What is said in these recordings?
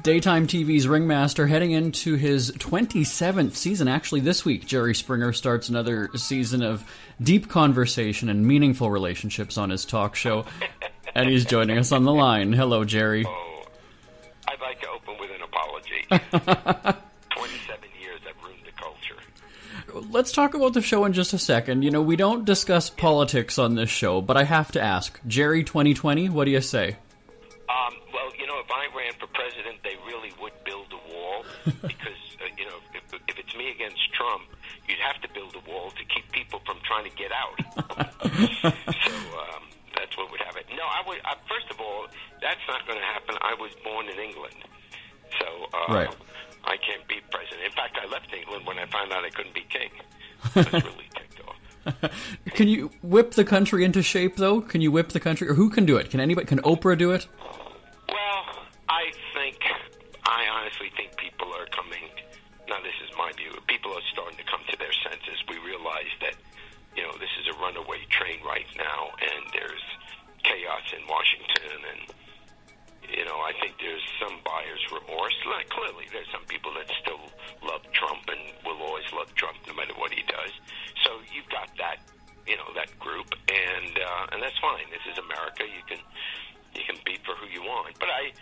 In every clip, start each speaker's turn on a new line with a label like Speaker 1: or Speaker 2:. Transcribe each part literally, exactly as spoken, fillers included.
Speaker 1: Daytime T V's ringmaster heading into his twenty-seventh season. Actually, this week, Jerry Springer starts another season of deep conversation and meaningful relationships on his talk show. And he's joining us on the line. Hello, Jerry.
Speaker 2: Oh, I'd like to open with an apology. twenty-seven years I've ruined the culture.
Speaker 1: Let's talk about the show in just a second. You know, we don't discuss politics on this show, but I have to ask. Jerry twenty twenty, what do you say?
Speaker 2: Um, well, you know, if I ran for president, they really would build a wall because, uh, you know, if, if it's me against Trump, you'd have to build a wall to keep people from trying to get out. so um, that's what would happen. No, I would. Uh, first of all, that's not going to happen. I was born in England, so uh,
Speaker 1: right.
Speaker 2: I can't be president. In fact, I left England when I found out I couldn't be king. I was really ticked off.
Speaker 1: Can you whip the country into shape, though? Can you whip the country? Or who can do it? Can anybody? Can Oprah do it?
Speaker 2: Well, I think, I honestly think people are coming, now this is my view, people are starting to come to their senses. We realize that, you know, this is a runaway train right now, and there's chaos in Washington, and, you know, I think there's some buyer's remorse. Like, clearly, there's some people that still love Trump and will always love Trump no matter what he does. So you've got that, you know, that group, and uh, and that's fine. This is America. You can you can be for who you want. But I,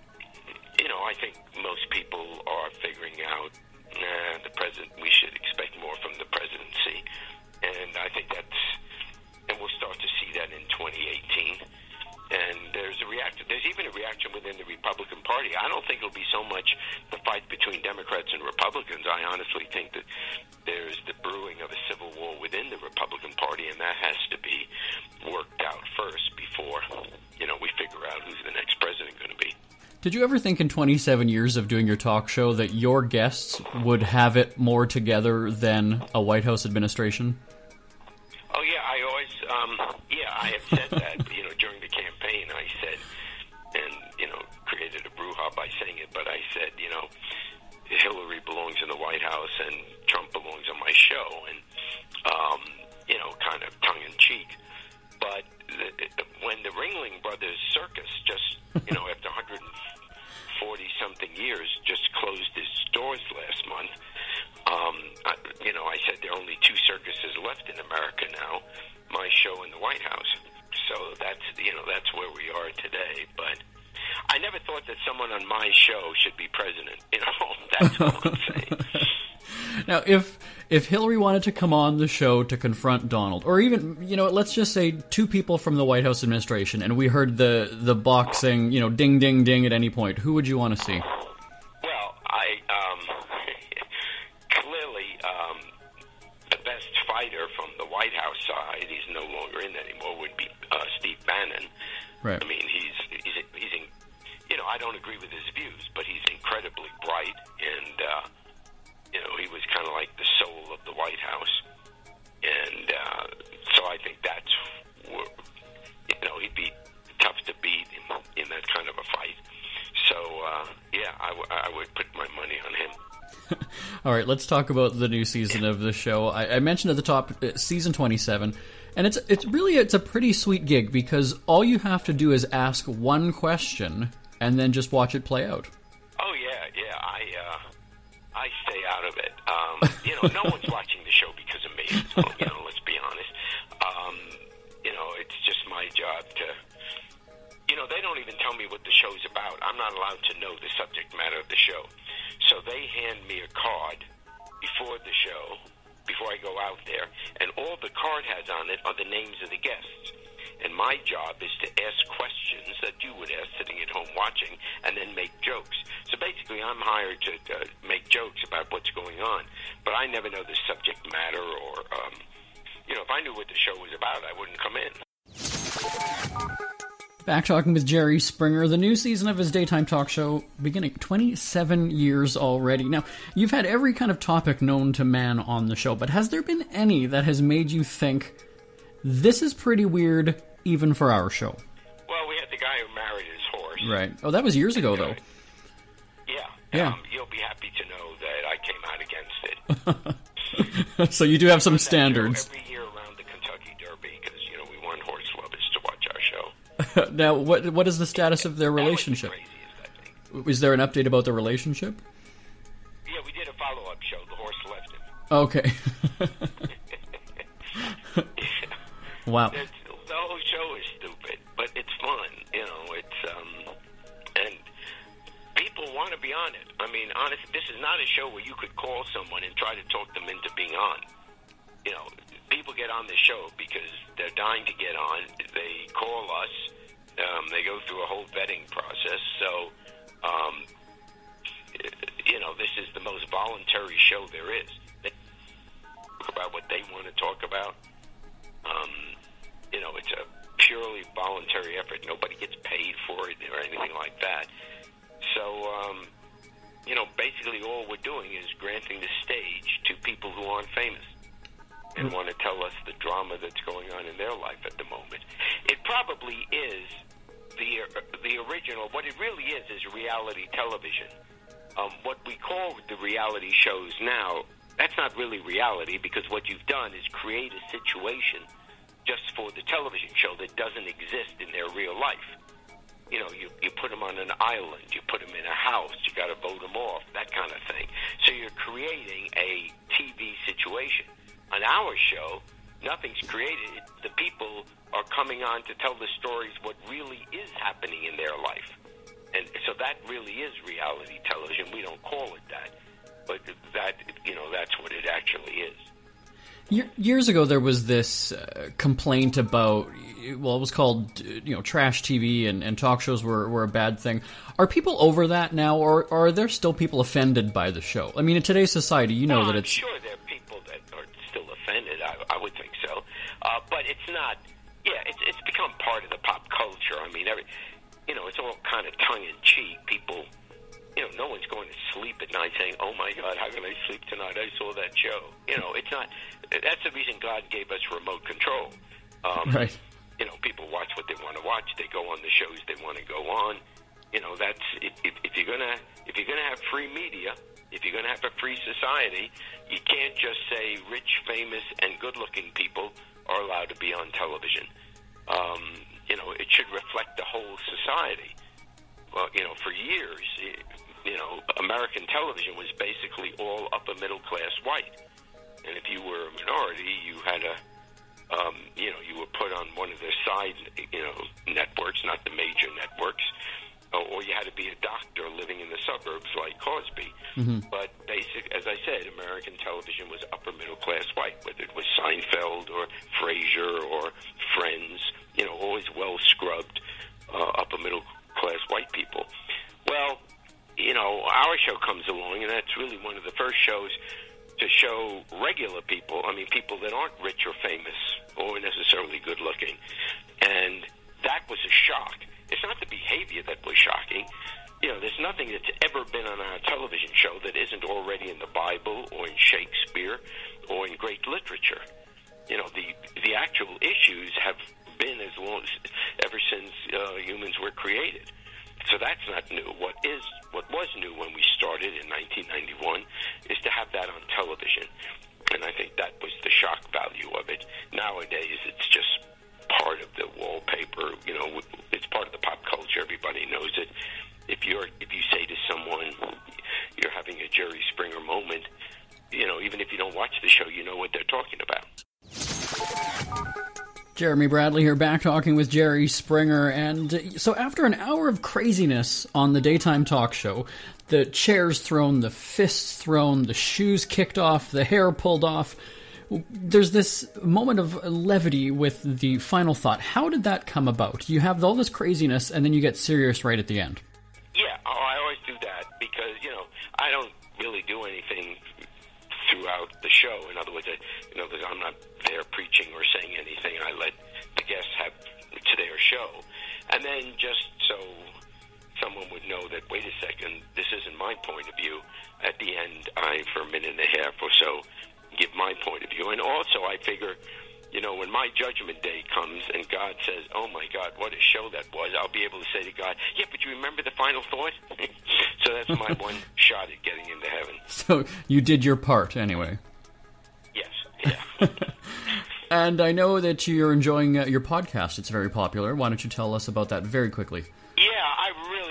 Speaker 2: you know, I think most people are figuring out, nah, the president, we should expect more from the presidency. And I think that's, and we'll start to see that in twenty eighteen. And there's a reaction. There's even a reaction within the Republican Party. I don't think it'll be so much the fight between Democrats and Republicans. I honestly think that there's the brewing of a civil war within the Republican Party, and that has to be worked out first before, you know, we figure out who's the next president going to be.
Speaker 1: Did you ever think in twenty-seven years of doing your talk show that your guests would have it more together than a White House administration?
Speaker 2: Oh, yeah, I always, um, yeah, I have said that, you know, during the campaign, I said, and, you know, created a brouhaha by saying it, but I said, you know, Hillary belongs in the White House and Trump belongs on my show, and, um, you know, kind of tongue-in-cheek. But the, the, when the Ringling Brothers Circus just, you know, after one hundred forty-something years, just closed its doors last month, um, I, you know, I said there are only two circuses left in America now, my show and the White House. So that's, you know, that's where we are today. But I never thought that someone on my show should be president. You know, that's what I'm saying.
Speaker 1: Now, if if Hillary wanted to come on the show to confront Donald, or even, you know, let's just say two people from the White House administration, and we heard the, the boxing, you know, ding, ding, ding at any point, who would you want to see?
Speaker 2: Well, I, um, clearly, um, the best fighter from the White House side, he's no longer in anymore, would be uh, Steve Bannon.
Speaker 1: Right.
Speaker 2: I mean, he's, he's, he's in, you know, I don't agree with his views, but he's incredibly bright, and, uh, you know, he was kind of like the soul of the White House. And uh, so I think that's, you know, he'd be tough to beat in, in that kind of a fight. So, uh, yeah, I, w- I would put my money on him.
Speaker 1: All right, let's talk about the new season of the show. I, I mentioned at the top, uh, season twenty-seven, and it's it's really, it's a pretty sweet gig because all you have to do is ask one question and then just watch it play out.
Speaker 2: Oh, yeah, yeah, I... Uh, I stay out of it. Um, you know, no one's watching the show because of me. So, you know, let's be honest. Um, you know, it's just my job to, you know, they don't even tell me what the show's about. I'm not allowed to know the subject matter of the show. So they hand me a card before the show, before I go out there, and all the card has on it are the names of the guests. And my job is to ask questions that you would ask sitting at home watching and then make jokes. So basically, I'm hired to uh, make jokes about what's going on. But I never know the subject matter or, um, you know, if I knew what the show was about, I wouldn't come in.
Speaker 1: Back talking with Jerry Springer, the new season of his daytime talk show, beginning twenty-seven years already. Now, you've had every kind of topic known to man on the show, but has there been any that has made you think, this is pretty weird, even for our show?
Speaker 2: Well, we had the guy who married his horse.
Speaker 1: Right. Oh, that was years ago, though.
Speaker 2: Yeah.
Speaker 1: Yeah.
Speaker 2: Um, you'll be happy to know that I came out against it.
Speaker 1: So you do have some standards.
Speaker 2: Every year around the Kentucky Derby, because, you know, we want horse lovers to watch our show.
Speaker 1: Now, what what is the status of their relationship?
Speaker 2: That was the craziest, I think.
Speaker 1: is there an update about the relationship?
Speaker 2: Yeah, we did a follow-up show. The horse left him.
Speaker 1: Okay. Wow.
Speaker 2: It's, the whole show is stupid, but it's fun. You know, it's um, and people want to be on it. I mean, honestly, this is not a show where you could call someone and try to talk them into being on. You know, people get on this show because they're dying to get on. They call us. Um, they go through a whole vetting process. So, um, you know, this is the most voluntary show there is. They talk about what they want to talk about. Um, you know, it's a purely voluntary effort. Nobody gets paid for it or anything like that. So, um, you know, basically all we're doing is granting the stage to people who aren't famous and want to tell us the drama that's going on in their life at the moment. It probably is the the original. What it really is is reality television. Um, what we call the reality shows now, that's not really reality, because what you've done is create a situation just for the television show that doesn't exist in their real life. You know, you, you put them on an island, you put them in a house, you got to vote them off, that kind of thing. So you're creating a T V situation. On our show, nothing's created. The people are coming on to tell the stories what really is happening in their life. And so that really is reality television. We don't call it that, but that, you know, that's what it actually is.
Speaker 1: Years ago, there was this uh, complaint about, well, it was called, you know, trash T V, and, and talk shows were, were a bad thing. Are people over that now, or, or are there still people offended by the show? I mean, in today's society, you know
Speaker 2: well,
Speaker 1: that
Speaker 2: I'm
Speaker 1: it's...
Speaker 2: sure there are people that are still offended. I, I would think so. Uh, but it's not... Yeah, it's, it's become part of the pop culture. I mean, every, you know, it's all kind of tongue-in-cheek. People... You know, no one's going to sleep at night saying, oh, my God, how can I sleep tonight? I saw that show. You know, it's not... That's the reason God gave us remote control. Um,
Speaker 1: right.
Speaker 2: You know, people watch what they want to watch. They go on the shows they want to go on. You know, that's... If, if, if you're gonna if you're gonna have free media, if you're going to have a free society, you can't just say rich, famous, and good-looking people are allowed to be on television. Um, you know, it should reflect the whole society. Well, you know, for years... It, you know, American television was basically all upper middle class white. And if you were a minority, you had a, um, you know, you were put on one of their side, you know, networks, not the major networks, or, or you had to be a doctor living in the suburbs like Cosby. Mm-hmm. But basic, as I said, American television was upper middle class white, whether it was Seinfeld or Frasier or Friends, you know, always well scrubbed uh, upper middle class white people. Well, you know, our show comes along, and that's really one of the first shows to show regular people, I mean, people that aren't rich or famous or necessarily good-looking. And that was a shock. It's not the behavior that was shocking. You know, there's nothing that's ever been on our television show that isn't already in the Bible or in Shakespeare or in great literature. You know, the the actual issues have been as long as, ever since uh, humans were created. So that's not new. What is what was new when we started in nineteen ninety-one is to have that on television. And I think that was the shock value of it. Nowadays, it's just part of the wallpaper. You know, it's part of the pop culture. Everybody knows it. If you're if you say to someone you're having a Jerry Springer moment, you know, even if you don't watch the show, you know what they're talking about.
Speaker 1: Jeremy Bradley here, back talking with Jerry Springer. And so after an hour of craziness on the daytime talk show, the chairs thrown, the fists thrown, the shoes kicked off, the hair pulled off, there's this moment of levity with the final thought. How did that come about? You have all this craziness, and then you get serious right at the end.
Speaker 2: Yeah, oh, I always do that because, you know, I don't really do anything throughout the show. In other words, I, you know, I'm not there preaching or saying anything. I let the guests have to their show. And then just so someone would know that, wait a second, this isn't my point of view, at the end, I, for a minute and a half or so, give my point of view. And also, I figure, you know, when my judgment day comes and God says, oh my God, what a show that was, I'll be able to say to God, yeah, but you remember the final thought? So that's my one shot at getting into heaven.
Speaker 1: So you did your part anyway.
Speaker 2: Yes, yeah.
Speaker 1: And I know that you're enjoying uh, your podcast. It's very popular. Why don't you tell us about that very quickly?
Speaker 2: Yeah, I really enjoy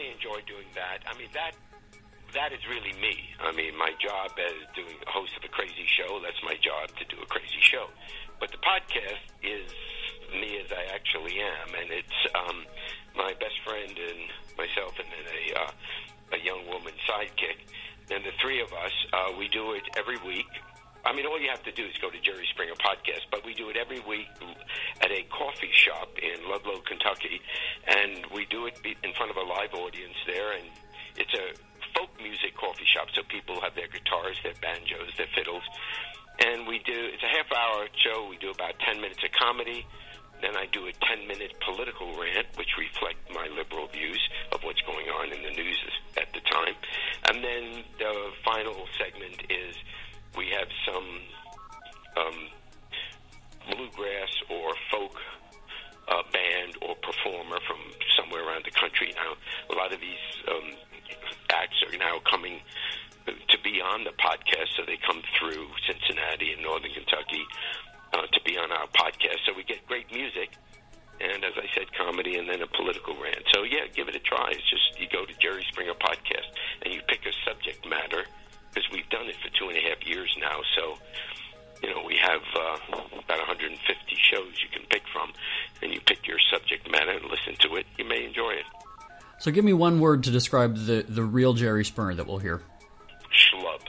Speaker 2: doing that. I mean, that that is really me. I mean, my job as doing a host of a crazy show, that's my job, to do a crazy show. But the podcast is me as I actually am, and it's um, my best friend and myself and then a, uh, a young woman sidekick. And the three of us, uh, we do it every week. I mean, all you have to do is go to Jerry Springer Podcast, but we do it every week at a coffee shop in Ludlow, Kentucky, and we do it in front of a live audience there, and it's a folk music coffee shop, so people have their guitars, their banjos, their fiddles, and we do, it's a half-hour show. We do about ten minutes of comedy, then I do a ten-minute political rant, which reflect my liberal views of what's going on in the news at the time, and then the final segment is we have some um, bluegrass or folk uh, band or performer from somewhere around the country. Now, a lot of these um, acts are now coming to be on the podcast, so they come through Cincinnati and Northern Kentucky uh, to be on our podcast. So we get great music, and as I said, comedy, and then a political rant. So, yeah, give it a try. It's just you go to Jerry Springer Podcast, and you pick a subject matter, because we've done it for two and a half years now, so, you know, we have uh, about one hundred fifty shows you can pick from, and you pick your subject matter and listen to it. You may enjoy it.
Speaker 1: So give me one word to describe the, the real Jerry Springer that we'll hear.
Speaker 2: Schlub.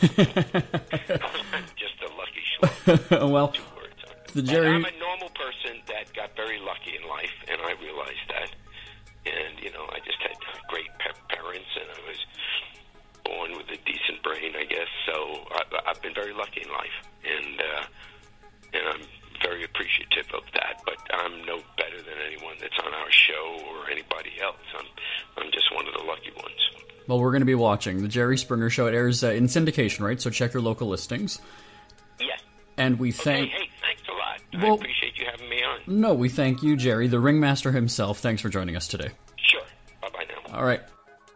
Speaker 2: Just a lucky schlub.
Speaker 1: Well,
Speaker 2: Two words on it.
Speaker 1: The Jerry...
Speaker 2: I'm a normal person that got very lucky in life, and I realized that. And, you know, I just had great parents, and I was born with a decent brain, I guess. So I, I've been very lucky in life, and uh, and I'm very appreciative of that. But I'm no better than anyone that's on our show or anybody else. I'm I'm just one of the lucky ones.
Speaker 1: Well, we're going to be watching the Jerry Springer Show. It airs uh, in syndication, right? So check your local listings.
Speaker 2: Yes.
Speaker 1: And we thank.
Speaker 2: Okay, hey, thanks a lot.
Speaker 1: Well,
Speaker 2: I appreciate you having me on.
Speaker 1: No, we thank you, Jerry, the ringmaster himself. Thanks for joining us today.
Speaker 2: Sure. Bye bye now.
Speaker 1: All right.